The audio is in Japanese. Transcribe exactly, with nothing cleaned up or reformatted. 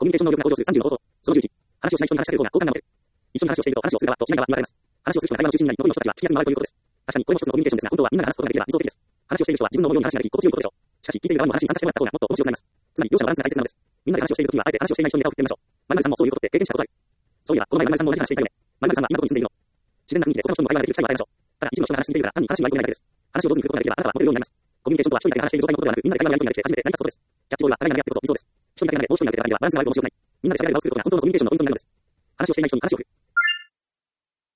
ミュニケーション能力が向上するさんじゅうの方法。そのじゅういち、話をしない人に話しかける方が好感が生まれる。一緒に話をしていると話をする側としない側に分かれます。話をする人が会話の中心になり、残りの人たちは聞き役に回るということです。確かにこれも一つのコミュニケーションですが、本当はみんなが話すことができれば理想的です。話をしている人は自分の思うように話ができ、心地よいことでしょう。しかし、聞いている側にも話に参加してもらった方がもっと面白くなります。つまり、両者のバランスが大切なのです。みんなで話をしているときは、あえて話をしていない人にネタを振ってみましょう。〇〇さんもそういうことって経験したことある。そういえば、この前〇〇さんも同じ話していたよね。〇〇さんは今どこに住んでいるの？自然な雰囲気で他の人にも会話ができる機会を与えましょう。ただ、一部の人が話し続けるから単に話に割り込めないだけです。話を上手に振ることができれば、あなたはモテるようになります。コミュニケーションとは一人だけが話している状態のことではなく、みんなで会話のやり取りができて初めて成り立つことです。キャッチボールは誰がやってこそ理想です。一人だけがでもう一人がやっていればバランスが悪く面白くない。みんなで喋ればうまくすることが本当のコミュニケーションのポイントになるのです。話をしていない人に話を振る。